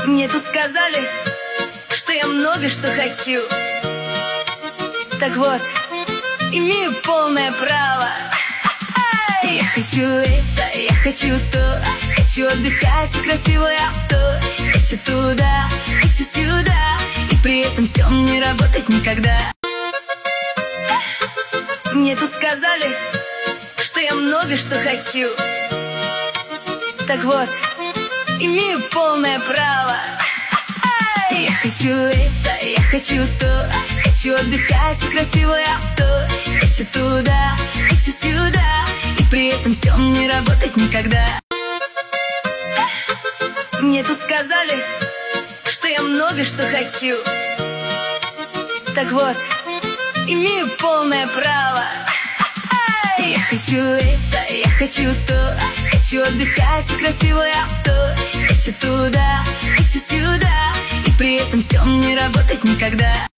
Мне тут сказали, что я много что хочу. Так вот, имею полное право. Я хочу это, я хочу то, хочу отдыхать и красивое авто. Хочу туда, хочу сюда, и при этом всем не работать никогда. Мне тут сказали, что я много что хочу. Так вот, имею полное право. Я хочу это, я хочу то, хочу отдыхать и красивое авто. Хочу туда, хочу сюда, и при этом всем не работать никогда. Мне тут сказали, что я много что хочу. Так вот, имею полное право. Я хочу это, я хочу то, хочу отдыхать и красивое авто. Хочу туда, хочу сюда, и при этом всем не работать никогда.